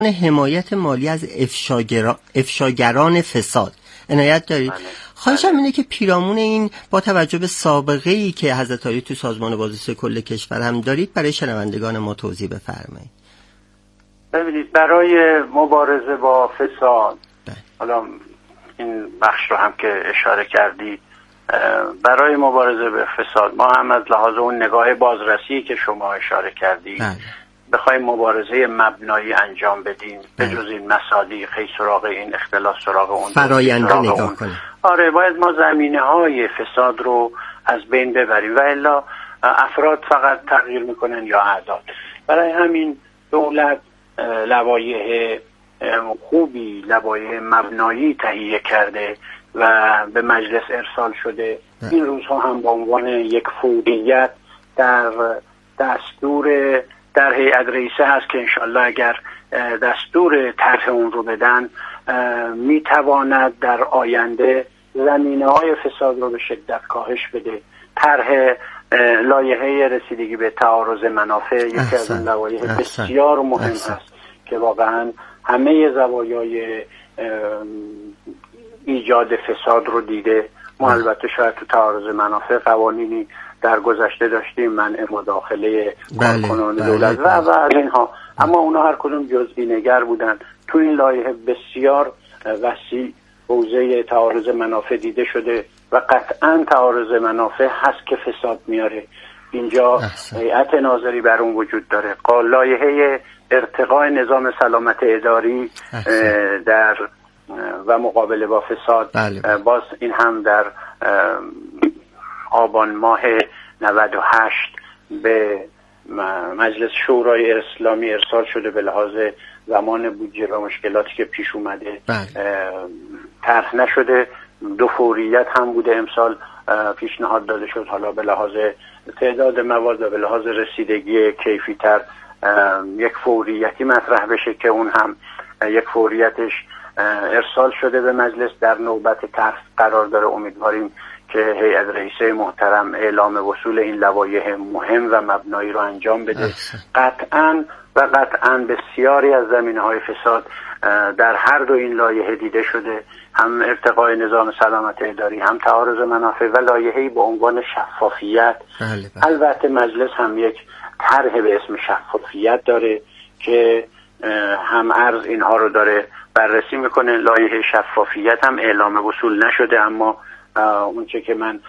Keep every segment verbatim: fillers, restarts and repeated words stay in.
حمایت مالی از افشاگران, افشاگران فساد عنایت دارید؟ خواهشم اینه که پیرامون این با توجه به سابقه‌ای که حضرت عالی تو سازمان بازرسی کل کشور هم دارید برای شنوندگان ما توضیح بفرمایید. ببینید، برای مبارزه با فساد، حالا این بخش رو هم که اشاره کردید، برای مبارزه با فساد ما هم از لحاظ اون نگاه بازرسی که شما اشاره کردید بخوایم مبارزه مبنایی انجام بدیم، به جز این مصادیق سراغ این اختلاف سراغ اون فراینده نگاه کنیم. آره، باید ما زمینه های فساد رو از بین ببریم و الا افراد فقط تغییر میکنن یا اعداد. برای همین دولت لوایح خوبی، لوایح مبنایی تهیه کرده و به مجلس ارسال شده. این روزها هم به عنوان یک فوریت در دستور در هیئت رئیسه هست که انشالله اگر دستور طرح اون رو بدن میتواند در آینده زمینه های فساد رو به شدت کاهش بده. طرح لایحه رسیدگی به تعارض منافع یکی از این لوایح بسیار مهم است که واقعا همه زوایای ایجاد فساد رو دیده. ما البته شاید تو تعارض منافع قوانینی در گذشته داشتیم، منع مداخله کارکنان دولت و و از اینها، اما اونا هر کدوم جزئی نگر بودن. تو این لایحه بسیار وسیع حوزه تعارض منافع دیده شده و قطعا تعارض منافع هست که فساد میاره. اینجا هیئت ناظری بر اون وجود داره. لایحه ارتقاء نظام سلامت اداری در و مقابله با فساد، بله. باز این هم در آبان ماه نود و هشت به مجلس شورای اسلامی ارسال شده به لحاظ زمان بودجه و مشکلاتی که پیش اومده، طرح نشده. دو فوریت هم بوده امسال پیشنهاد داده شد، حالا به لحاظ تعداد مواد و به لحاظ رسیدگی کیفی تر یک فوریتی مطرح بشه که اون هم یک فوریتش ارسال شده به مجلس، در نوبت طرح قرار داره. امیدواریم که هیئت رئیسه محترم اعلام وصول این لوایح مهم و مبنایی رو انجام بده. قطعاً و قطعاً بسیاری از زمینه‌های فساد در هر دو این لایحه دیده شده، هم ارتقاء نظام سلامت اداری، هم تعارض منافع و لایحه‌ای با عنوان شفافیت. بله بله. البته مجلس هم یک طرح به اسم شفافیت داره که هم عرض اینها رو داره بررسی میکنه. لایحه شفافیت هم اعلام وصول نشده، اما اونچه که من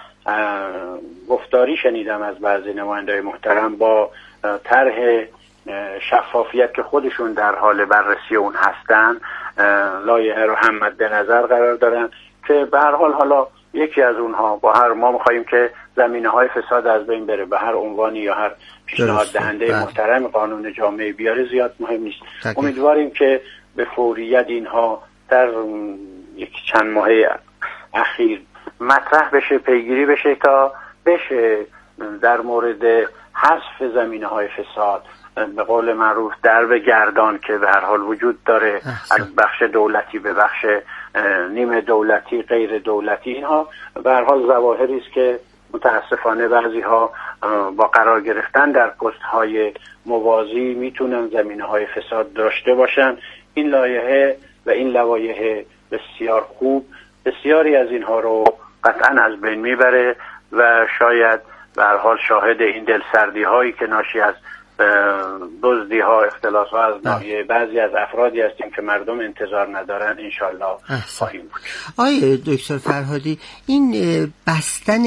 گفتاری شنیدم از بعضی نماینده‌های محترم با طرح شفافیت که خودشون در حال بررسی اون هستن، لایحه رو هم مد نظر قرار دارن که به هر حال حالا یکی از اونها با هر ما می‌خوایم که زمینه‌های فساد از بین بره، به هر عنوانی یا هر پیشنهاد دهنده محترم قانون جامعه بیاره زیاد مهم نیست. امیدواریم که به فوریت اینها در یک چند ماه اخیر مطرح بشه، پیگیری بشه تا بشه در مورد حذف زمینه‌های فساد به قول معروف درب گردان که به هر حال وجود داره از بخش دولتی به بخش نیمه دولتی، غیر دولتی، اینها به هر حال ظواهری است که متاسفانه بعضی‌ها با قرار گرفتن در پست‌های موازی میتونن زمینه‌های فساد داشته باشن. این لایحه و این لوایح بسیار خوب بسیاری از اینها رو قطعا از بین میبره و شاید به هر حال شاهد این دلسردی هایی که ناشی از دزدی ها، اختلاس ها از ناحیه بعضی از افرادی هستیم که مردم انتظار ندارن انشالله خواهیم بود. آقای دکتر فرهادی، این بستن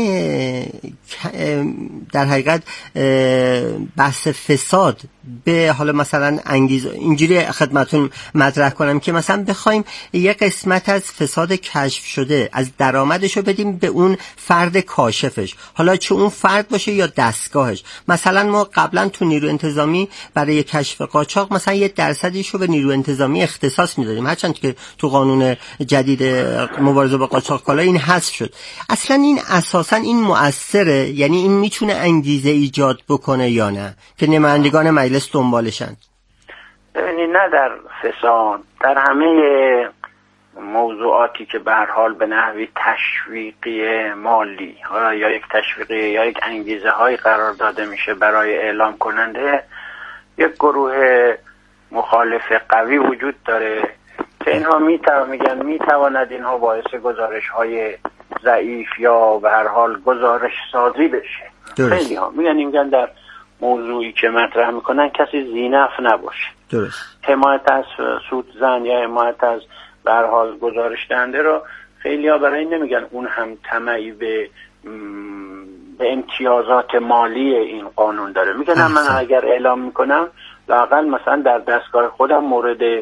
در حقیقت بحث فساد به حالا مثلا انگیزه، اینجوری خدمتون مطرح کنم که مثلا بخوایم یک قسمت از فساد کشف شده از درآمدشو بدیم به اون فرد کاشفش، حالا چه اون فرد باشه یا دستگاهش. مثلا ما قبلا تو نیرو انتظامی برای کشف قاچاق مثلا یه درصدیشو به نیرو انتظامی اختصاص میدادیم، هرچند که تو قانون جدید مبارزه با قاچاق کالا این حذف شد. اصلا این اساسا این مؤثره؟ یعنی این میتونه انگیزه ایجاد بکنه یا نه که نمایندگان مجلس دنبالشن؟ ببینید، نه در فساد، در همه موضوعاتی که به هر حال به نحوی تشویقی مالی یا یک تشویقی یا یک انگیزه های قرار داده میشه برای اعلام کننده، یک گروه مخالف قوی وجود داره که اینها میتواند میگن میتواند اینها باعث گزارش های ضعیف یا به هر حال گزارش سازی بشه. خیلی ها میگن میگن در موضوعی که مطرح میکنن کسی ذینفع نباشه. درست. حمایت از سودزن یا حمایت از به هر حال گزارش دهنده رو خیلی ها برای این نمیگن اون هم طمعی به به امتیازات مالی این قانون داره. میگن من اگر اعلام میکنم لااقل مثلا در دستگاه خودم مورد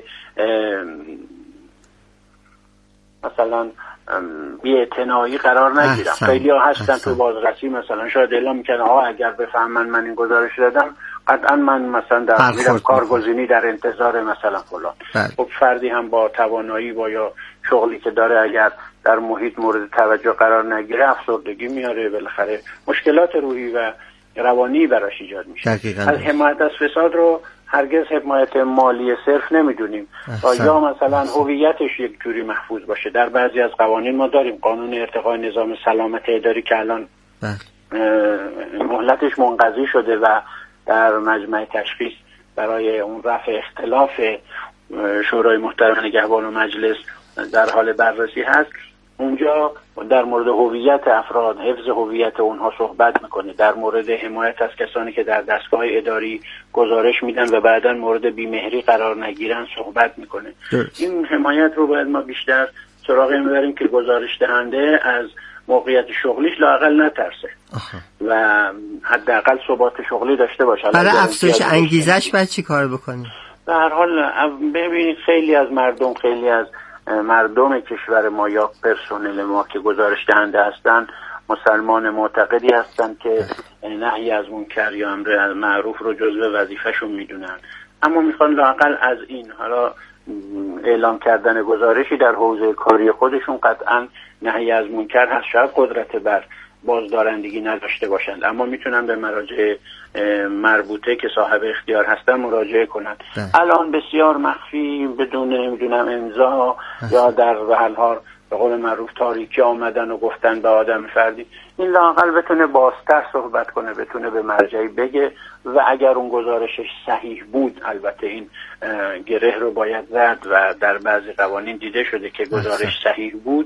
مثلا بی‌اعتنایی قرار نگیرم. خیلی ها هستن تو بازرسی مثلا شاید اعلام میکنن آقا اگر بفهمن من این گزارش دادم قطعا من مثلا در میرم کارگزینی در انتظار مثلا فلان. خب فردی هم با توانایی با یا شغلی که داره اگر در محیط مورد توجه قرار نگیره افسردگی میاره، بالاخره مشکلات روحی و روانی براش ایجاد میشه. از حمایت از فساد رو هرگز حمایت مالی صرف نمیدونیم یا مثلا هویتش یک جوری محفوظ باشه. در بعضی از قوانین ما داریم قانون ارتقاء نظام سلامت اداری که الان مهلتش منقضی شده و در مجمع تشخیص برای اون رفع اختلاف شورای محترم نگهبان و مجلس در حال بررسی هست. اونجا در مورد هویت افراد، حفظ هویت اونها صحبت میکنه، در مورد حمایت از کسانی که در دستگاه اداری گزارش میدن و بعداً مورد بیمهری قرار نگیرن صحبت میکنه. این حمایت رو باید ما بیشتر سراغ این ببریم که گزارش دهنده از موقعیت شغلیش لااقل نترسه و حداقل ثبات شغلی داشته باشه. برای افزایش انگیزش باید چی کار بکنیم؟ به هر حال ببینید خیلی از مردم خیلی از مردم کشور ما یا پرسنل ما که گزارش دهنده هستند مسلمان معتقدی هستند که نهی از منکر یا امر معروف رو جزو وظیفه‌شون میدونن، اما میخوان لااقل از این حالا اعلام کردن گزارشی در حوزه کاری خودشون قطعا نهی از منکر هست، شاید قدرت بر بازدارندگی نداشته باشند اما میتونن به مراجع مربوطه که صاحب اختیار هستن مراجعه کنند. الان بسیار مخفی بدون نمیدونم امضا یا در حال حال به قول معروف تاریکی آمدن و گفتن به آدم فردی، این لااقل بتونه بازتر صحبت کنه، بتونه به مرجعی بگه و اگر اون گزارشش صحیح بود، البته این گره رو باید زد و در بعضی قوانین دیده شده که گزارش صحیح بود،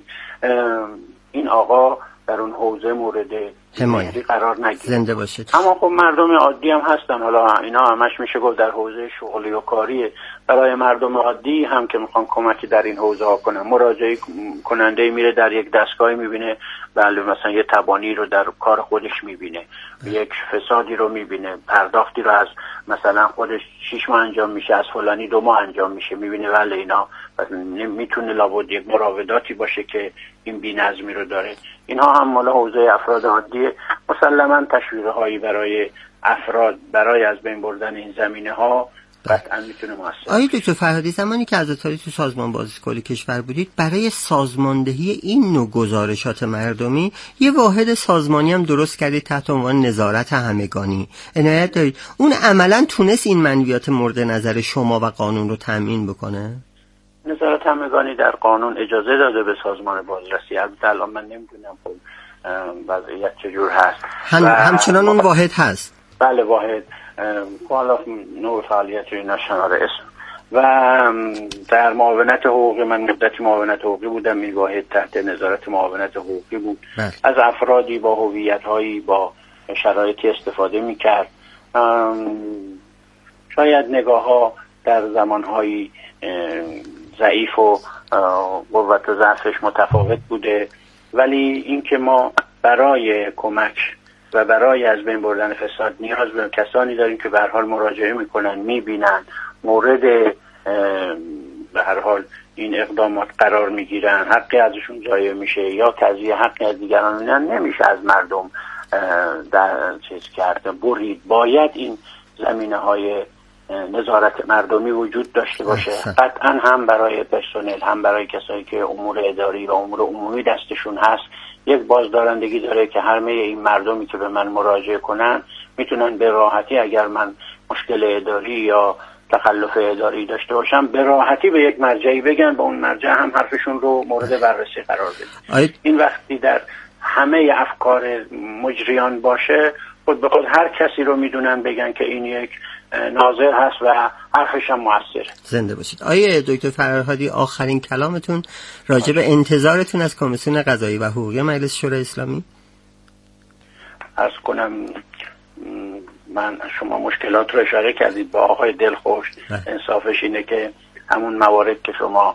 این آقا در اون حوزه مورد حمایت قرار نگیره. زنده باشید. اما خب مردم عادی هم هستن، حالا اینا همش میشه گفت در حوزه شغلی و کاریه. برای مردم عادی هم که میخوان کمکی در این حوزه ها کنن، مراجعه کننده میره در یک دستگاهی میبینه بله مثلا یه تبانی رو در کار خودش میبینه، یک فسادی رو میبینه، پرداختی رو از مثلا خودش شش ماه انجام میشه از فلانی دو ماه انجام میشه، میبینه بله اینا میتونه لابد یک مراوداتی باشه که این بی‌نظمی رو داره. اینها هم مال حوزه افراد عادی. مسلماً تشویق هایی برای افراد برای از بین بردن این زمینه ها قطعا میتونه موثر. آقای دکتر فرهادی زمانی که عزاداری تو سازمان بازرسی کل کشور بودید، برای سازماندهی این نوع گزارشات مردمی یه واحد سازمانی هم درست کردید تحت عنوان نظارت همگانی. عنایت دارید اون عملاً تونست این منویات مورد نظر شما و قانون رو تامین بکنه؟ نظارت همگانی در قانون اجازه داده به سازمان بازرسی. البته الان من نمیدونم خب وضعیت چجور هست. هم همچنان اون واحد هست؟ بله واحد حالا نوع فعالیت رو نشناره اسم و در معاونت حقوقی من مدتی معاونت حقوقی بودم. این واحد تحت نظارت معاونت حقوقی بود. بله. از افرادی با هویت‌هایی با شرایطی استفاده می‌کرد. شاید نگاه‌ها در زمان‌هایی ضعیف و قوت و ضعفش متفاوت بوده، ولی اینکه ما برای کمک و برای از بین بردن فساد نیاز به کسانی داریم که به هر حال مراجعه میکنن، میبینن، مورد به هر حال این اقدامات قرار میگیرن، حقی ازشون ضایع میشه یا تضییع حقی از دیگران میدن، نمیشه از مردم در چیز کرده برید. باید این زمینه های نظارت مردمی وجود داشته باشه، قطعا هم برای پرسنل هم برای کسایی که امور اداری و امور عمومی دستشون هست یک بازدارندگی داره که همه این مردمی که به من مراجعه کنن میتونن به راحتی اگر من مشکل اداری یا تخلف اداری داشته باشم به راحتی به یک مرجعی بگن، به اون مرجع هم حرفشون رو مورد بررسی قرار بدن. این وقتی در همه افکار مجریان باشه خود به خود هر کسی رو میدونن بگن که این یک ناظر هست و حرفش هم موثره. زنده باشید. آیه دکتر فرهادی، آخرین کلامتون راجع به انتظارتون از کمیسیون قضایی و حقوقی مجلس شورای اسلامی؟ عرض کنم من شما مشکلات رو اشاره کردید با آقای دلخوش. انصافش اینه که همون موارد که شما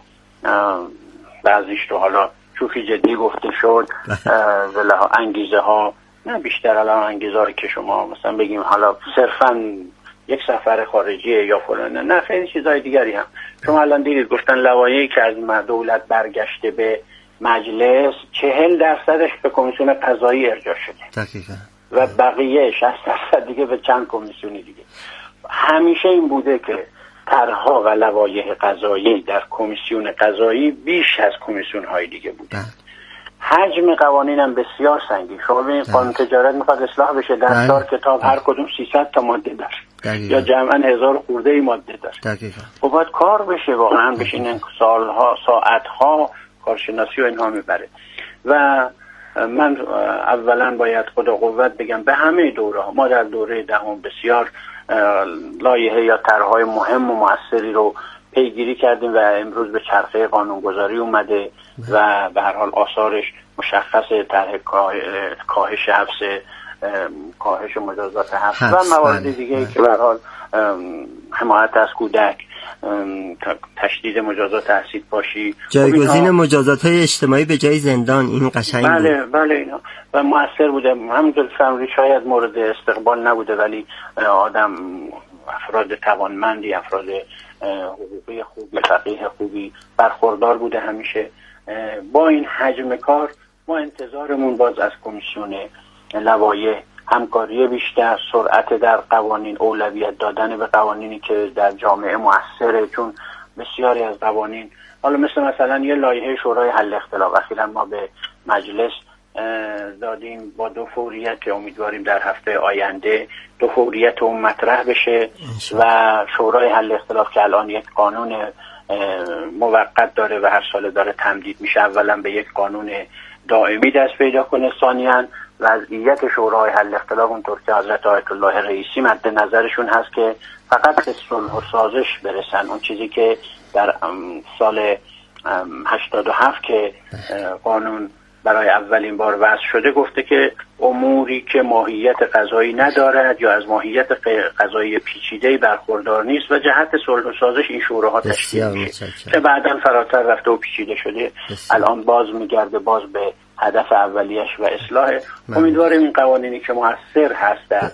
بعضیش رو حالا شوخی جدی گفته شد، ولها انگیزه ها، نه بیشتر الان انگیزه ها که شما مثلا بگیم حالا صرفاً یک سفر خارجیه یا فلانه، نه خیلی چیزای دیگری هم. شما الان دیدید گفتن لوایحی که از دولت برگشته به مجلس چهل درصدش به کمیسیون قضایی ارجاع شده دقیقاً و بقیه شصت درصد دیگه به چند کمیسیونی دیگه. همیشه این بوده که طرح‌ها و لوایح قضایی در کمیسیون قضایی بیش از کمیسیون های دیگه بوده. حجم قوانین هم بسیار سنگین. شما ببینید قانون تجارت میخواد اصلاح بشه، در چهار کتاب هر کدوم سیصد تا ماده داره یا جمعاً هزار خورده ای ماده داره. خب باید کار بشه، واقعا بشینن سالها ساعتها کارشناسی و اینها میبره. و من اولا باید خدا قوت بگم به همه دوره ها. ما در دوره دهم بسیار لایحه یا طرح‌های مهم و موثری رو پیگیری کردیم و امروز به چرخه قانونگذاری اومده و به هر حال آثارش مشخصه. طرح کاهش حبس، کاهش مجازات حبس و موارد دیگه که به هر حال حمایت از کودک، تشدید مجازات اسید پاشی، جایگزین مجازات‌های اجتماعی به جای زندان، این قشنگ بود. بله بله اینا و موثر بوده. همونطور فرمودید شاید مورد استقبال نبوده ولی آدم افراد توانمندی، افراد حقوقی خوبی، فقیه خوبی برخوردار بوده همیشه. با این حجم کار ما انتظارمون باز از کمیسیون لوایح همکاری بیشتر، سرعت در قوانین، اولویت دادن به قوانینی که در جامعه موثره، چون بسیاری از قوانین حالا مثل مثلا یه لایحه شورای حل اختلاف اخیراً ما به مجلس دادیم با دو فوریت که امیدواریم در هفته آینده دو فوریت اون مطرح بشه و شورای حل اختلاف که الان یک قانون موقت داره و هر سال داره تمدید میشه، اولا به یک قانون دائمی دست پیدا کنه، ثانیاً وضعیت شورای حل اختلاف اونطور که حضرت آیت الله رئیسی مد نظرشون هست که فقط به صلح و سازش برسن. اون چیزی که در سال هشتاد و هفت که قانون برای اولین بار وضع شده گفته که اموری که ماهیت قضایی ندارد یا از ماهیت قضایی پیچیده‌ای برخوردار نیست و جهت صلح و سازش این شوراها تشکیل میشه که بعداً فراتر رفته و پیچیده شده. بسیار. الان باز میگرده باز به هدف اولیش و اصلاح. امیدواریم این قوانینی که مؤثر هست در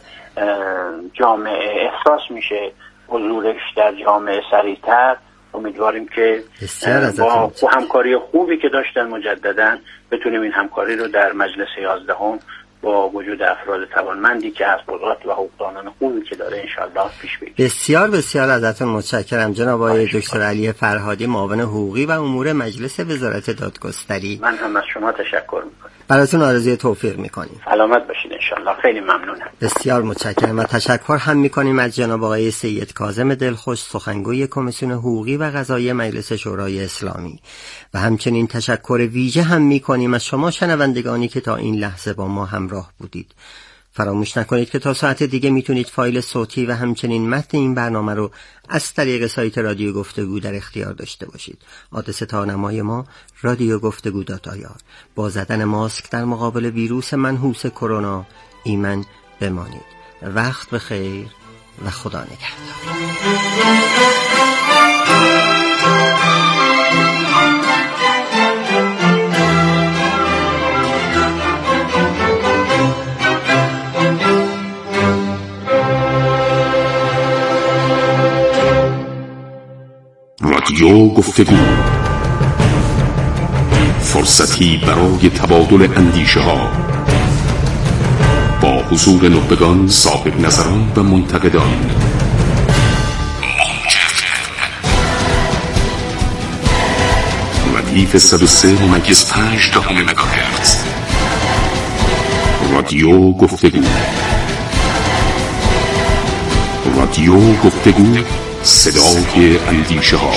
جامعه احساس میشه حضورش در جامعه سریعتر، امیدواریم که با همکاری خوبی که داشتن مجددا بتونیم این همکاری رو در مجلس یازدهم با وجود افراد توانمندی که از قضات و حقوقدانان خوبی که داره انشالله پیش بگیریم. بسیار بسیار ازتون متشکرم جناب آقای دکتر علی فرهادی، معاون حقوقی و امور مجلس وزارت دادگستری. من هم از شما تشکر میکنم. براتون آرزوی توفیق میکنیم. سلامت باشید انشالله. خیلی ممنونم. بسیار متشکرم و تشکر هم میکنیم از جناب آقای سید کاظم دلخوش، سخنگوی کمیسیون حقوقی و قضایی مجلس شورای اسلامی، و همچنین تشکر ویژه هم میکنیم از شما شنوندگانی که تا این لحظه با ما همراه بودید. فراموش نکنید که تا ساعت دیگه میتونید فایل صوتی و همچنین متن این برنامه رو از طریق سایت رادیو گفتگو در اختیار داشته باشید. آدرس تارنمای ما رادیو گفتگو دات آی آر. با زدن ماسک در مقابل ویروس منحوس کرونا ایمن بمانید. وقت بخیر و خدا نگهدار. رادیو گفتگو، فرصتی برای تبادل اندیشه ها با حضور نخبگان، صاحب نظران و منتقدان. ردیف صد و سه ممیز پنج دهم مگاهرتز. رادیو گفتگو، رادیو گفتگو، صدای اندیشه ها.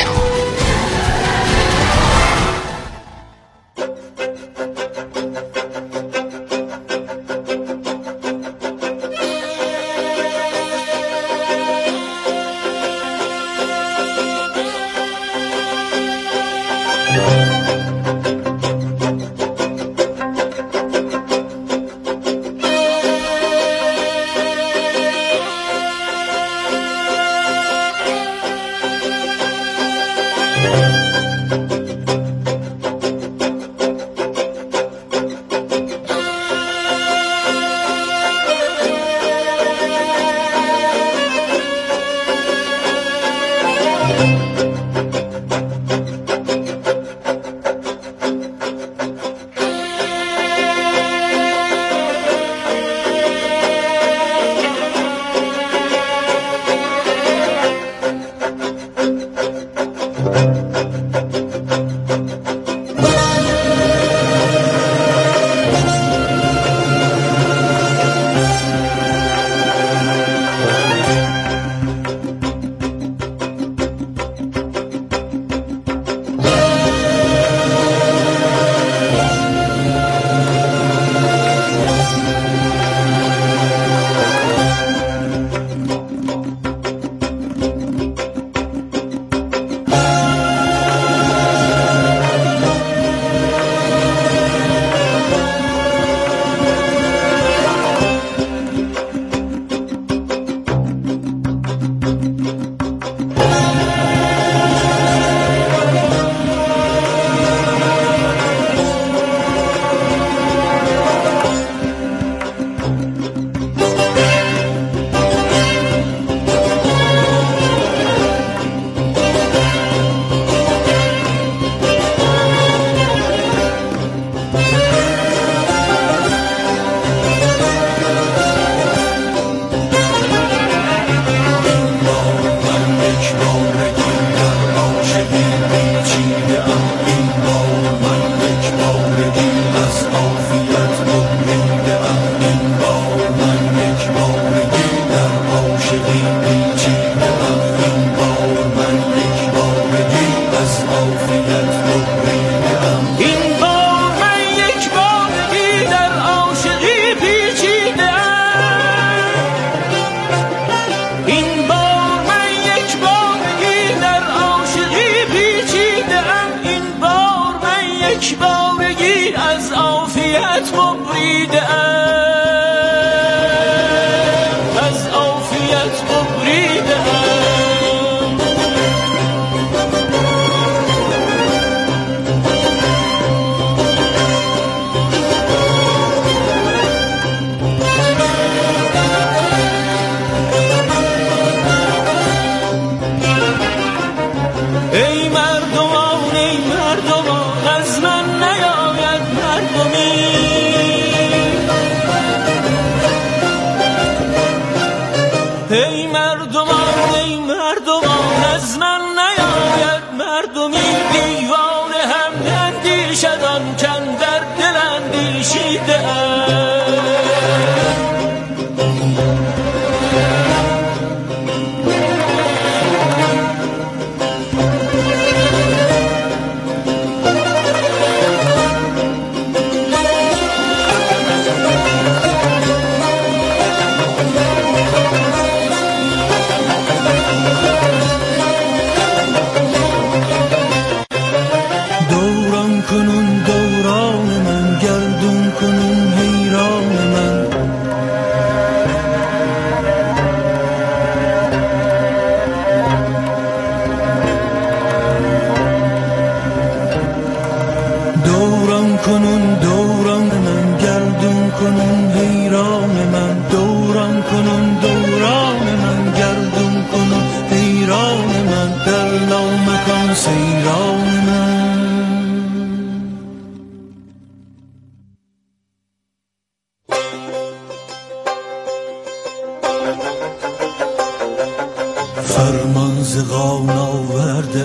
فرمان ز قان آورده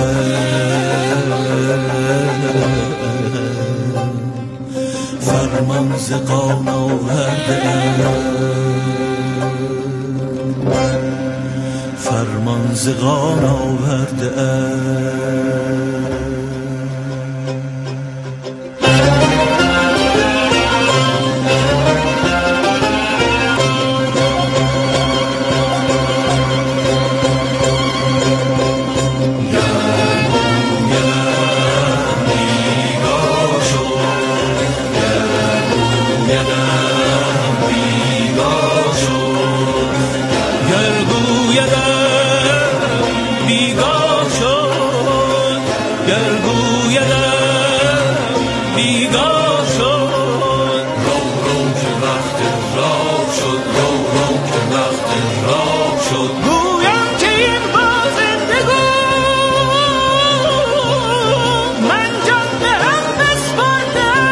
فرمان ز قان آورده فرمان ز قان آورده گرگویدم بیگاه شد. رو رو که وقت راه شد، رو رو که وقت راه شد. گویم که این بازندگو من جان به هم بسپردم.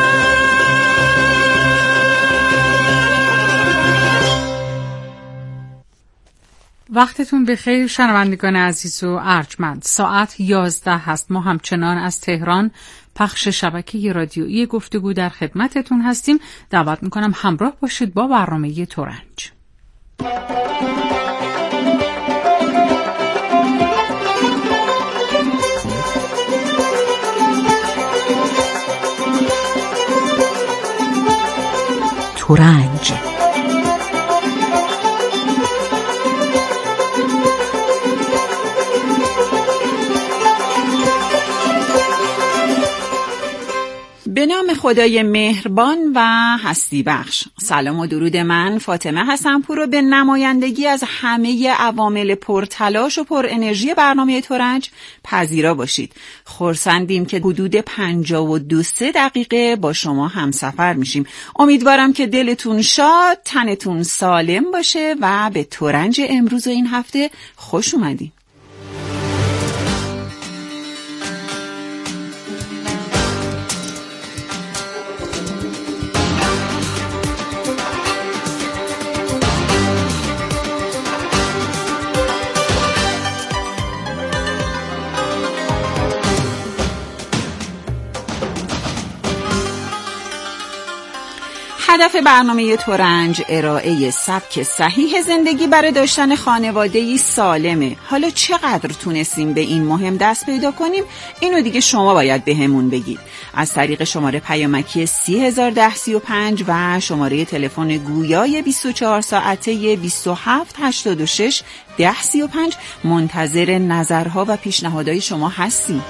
وقتتون بخیر شنوندگان عزیز و ارجمند. ساعت یازده هست. ما همچنان از تهران پخش شبکه رادیویی گفتگو در خدمتتون هستیم. دعوت میکنم همراه باشید با برنامه ترنج. ترنج به نام خدای مهربان و هستی بخش. سلام و درود من فاطمه حسنپور رو به نمایندگی از همه عوامل پرتلاش و پر انرژی برنامه ترنج پذیرا باشید. خرسندیم که حدود پنجاه و دو سه دقیقه با شما همسفر میشیم. امیدوارم که دلتون شاد، تنتون سالم باشه و به ترنج امروز و این هفته خوش اومدین. هدف برنامه ترنج ارائه سبک صحیح زندگی برای داشتن خانواده‌ای سالمه. حالا چقدر تونستیم به این مهم دست پیدا کنیم اینو دیگه شما باید بهمون بگید. از طریق شماره پیامکی سی هزار ده سی و پنج و شماره تلفن گویای بیست و چهار ساعته بیست و هفت هشتاد و شش ده سی و پنج منتظر نظرها و پیشنهادهای شما هستیم.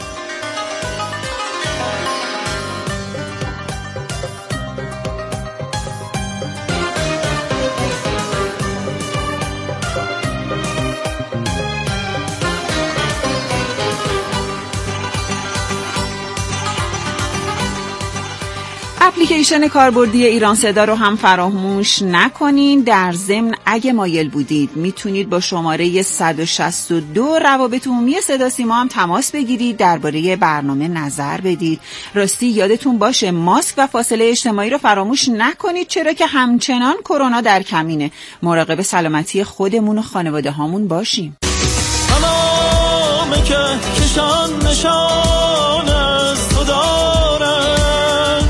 اپلیکیشن کاربردی ایران صدا رو هم فراموش نکنین. در ضمن اگه مایل بودید میتونید با شماره صد و شصت و دو روابط عمومی صدا سیما هم تماس بگیرید، درباره برنامه نظر بدید. راستی یادتون باشه ماسک و فاصله اجتماعی رو فراموش نکنید، چرا که همچنان کرونا در کمینه. مراقب سلامتی خودمون و خانواده هامون باشیم. تمام که کشان نشان از تو دارد،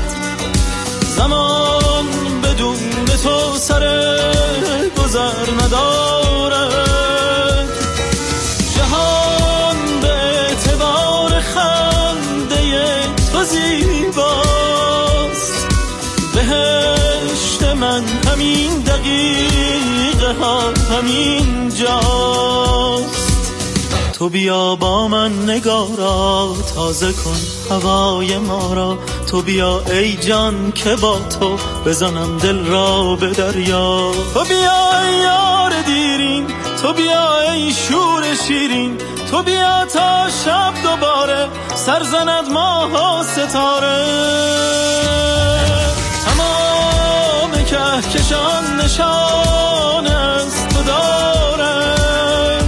زمان بدون تو سر گذر ندارد. جهان به اعتبار خنده تو زیباست، بهشت من همین دقیقه ها همین جاست. تو بیا با من نگارا تازه کن هوای ما را، تو بیا ای جان که با تو بزنم دل را به دریا. تو بیا ای یار دیرین، تو بیا ای شور شیرین، تو بیا تا شب دوباره سرزند ماه و ستاره. تمام کهکشان نشان از تو دارد،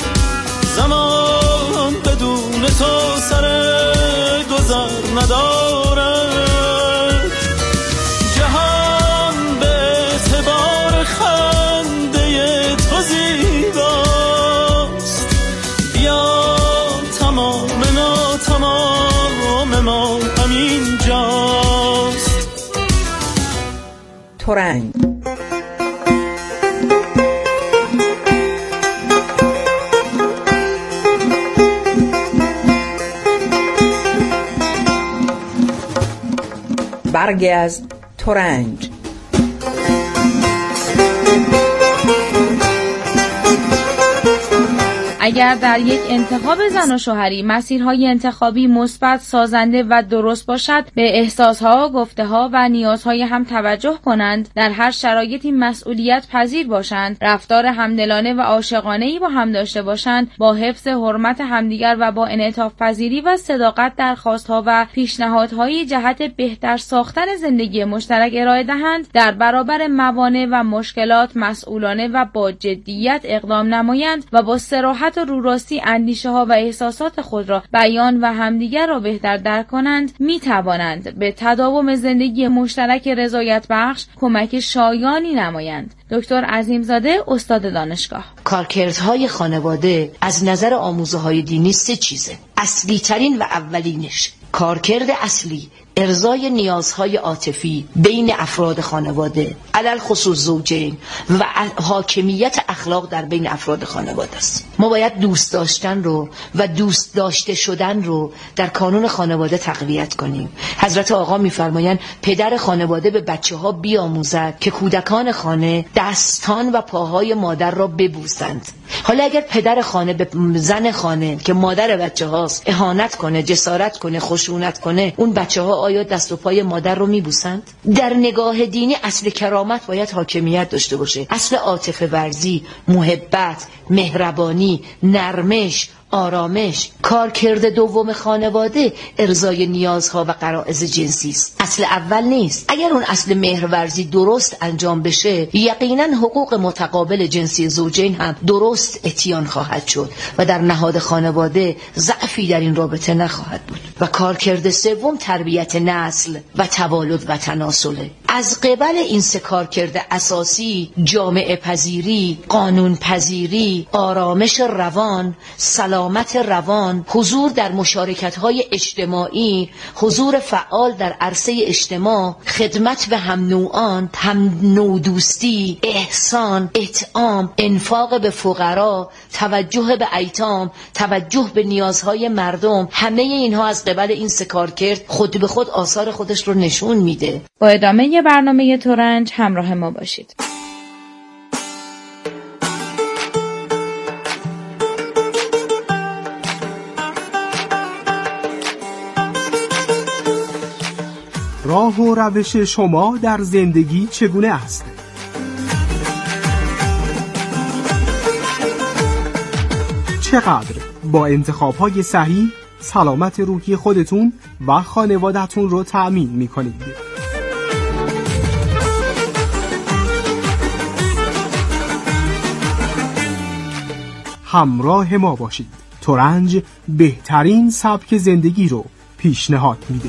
زمان بدون تو سر گذر ندارد. جهان به اعتبار خنده تو زیباست، بیا تمام ما تمام ما همین جاست. ترنج برگی از ترنج. اگر در یک انتخاب زن و شوهری مسیرهای انتخابی مثبت، سازنده و درست باشد، به احساسها، گفته‌ها و نیازهای هم توجه کنند، در هر شرایطی مسئولیت پذیر باشند، رفتار همدلانه و عاشقانه‌ای با هم داشته باشند، با حفظ حرمت همدیگر و با انعطاف پذیری و صداقت در خواستها و پیشنهادهای جهت بهتر ساختن زندگی مشترک ارائه دهند، در برابر موانع و مشکلات مسئولانه و با جدیت اقدام نمایند و با صراحت و روراستی اندیشه‌ها و احساسات خود را بیان و همدیگر را بهتر درک کنند، می توانند به تداوم زندگی مشترک رضایت بخش کمک شایانی نمایند. دکتر عظیمزاده، استاد دانشگاه. کارکردهای خانواده از نظر آموزه‌های دینی سه چیزه. اصلی ترین و اولینش، کارکرد اصلی ارضای نیازهای عاطفی بین افراد خانواده، علل خصوص زوجین، و حاکمیت اخلاق در بین افراد خانواده است. ما باید دوست داشتن رو و دوست داشته شدن رو در کانون خانواده تقویت کنیم. حضرت آقا می‌فرمایند پدر خانواده به بچه‌ها بیاموزد که کودکان خانه دستان و پاهای مادر را ببوسند. حالا اگر پدر خانه به زن خانه که مادر بچه‌هاست اهانت کنه، جسارت کنه، خشونت کنه، اون بچه‌ها آیا دست و پای مادر رو میبوسند؟ در نگاه دینی اصل کرامت باید حاکمیت داشته باشه. اصل عاطفه ورزی، محبت، مهربانی، نرمش، آرامش. کارکرد دوم خانواده ارضای نیازها و غرایز جنسی است. اصل اول نیست. اگر اون اصل مهرورزی درست انجام بشه، یقینا حقوق متقابل جنسی زوجین هم درست اتیان خواهد شد و در نهاد خانواده ضعفی در این رابطه نخواهد بود. و کارکرد سوم تربیت نسل و توالد و تناسله. از قبل این سه کارکرد اساسی، جامعه پذیری، قانون پذیری، آرامش روان، سلامت روان، حضور در مشارکت‌های اجتماعی، حضور فعال در عرصه اجتماع، خدمت به هم نوعان، هم نودوستی، احسان، اطعام، انفاق به فقرا، توجه به ایتام، توجه به نیازهای مردم، همه اینها از قبل این سه کارکرد خود به خود آثار خودش رو نشون میده. با ادامه برنامه ترنج همراه ما باشید. راه و روش شما در زندگی چگونه است؟ چقدر با انتخاب‌های صحیح سلامت روحی خودتون و خانواده‌تون رو تأمین می‌کنید؟ همراه ما باشید. ترنج بهترین سبک زندگی رو پیشنهاد میده.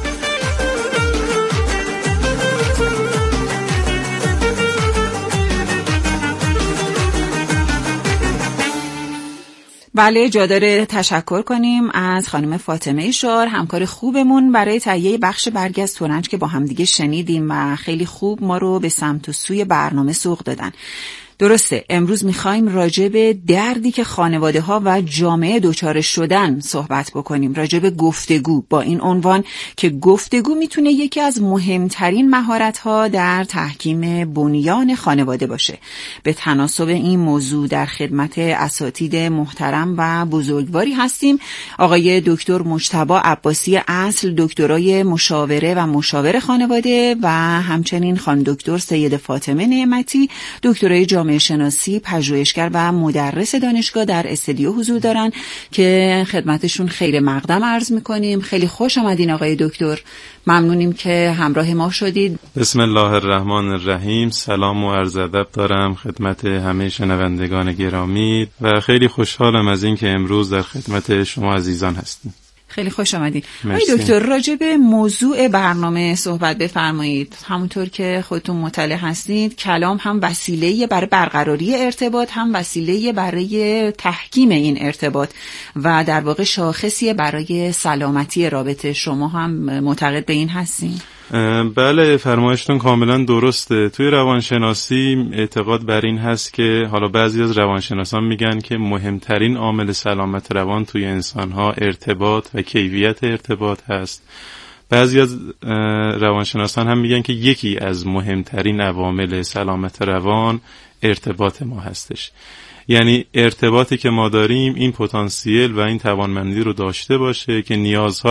بله، جا داره تشکر کنیم از خانم فاطمه شار، همکار خوبمون، برای تهیه بخش برگی از ترنج که با هم دیگه شنیدیم و خیلی خوب ما رو به سمت و سوی برنامه سوق دادن. درسته، امروز میخوایم راجع به دردی که خانواده ها و جامعه دچار شدن صحبت بکنیم، راجع به گفتگو، با این عنوان که گفتگو میتونه یکی از مهمترین مهارت ها در تحکیم بنیان خانواده باشه. به تناسب این موضوع در خدمت اساتید محترم و بزرگواری هستیم. آقای دکتر مجتبی عباسی اصل، دکترای مشاوره و مشاور خانواده، و همچنین خانم دکتر سید فاطمه نعمتی، دکترای جامعه شناسی، پژوهشگر و مدرس دانشگاه در استودیو حضور دارن که خدمتشون خیر مقدم عرض میکنیم. خیلی خوش آمدین آقای دکتر، ممنونیم که همراه ما شدید. بسم الله الرحمن الرحیم. سلام و عرض ادب دارم خدمت همه شنوندگان گرامی و خیلی خوشحالم از این که امروز در خدمت شما عزیزان هستیم. خیلی خوش آمدید. آقای دکتر، راجع به موضوع برنامه صحبت بفرمایید. همونطور که خودتون مطلع هستید، کلام هم وسیله برای برقراری ارتباط، هم وسیله برای تحکیم این ارتباط و در واقع شاخصی برای سلامتی رابطه. شما هم معتقد به این هستین؟ بله، فرمایشتون کاملا درسته. توی روانشناسی اعتقاد بر این هست که حالا بعضی از روانشناسان میگن که مهمترین عامل سلامت روان توی انسانها ارتباط و کیفیت ارتباط هست. بعضی از روانشناسان هم میگن که یکی از مهمترین عوامل سلامت روان ارتباط ما هستش. یعنی ارتباطی که ما داریم این پتانسیل و این توانمندی رو داشته باشه که نیازها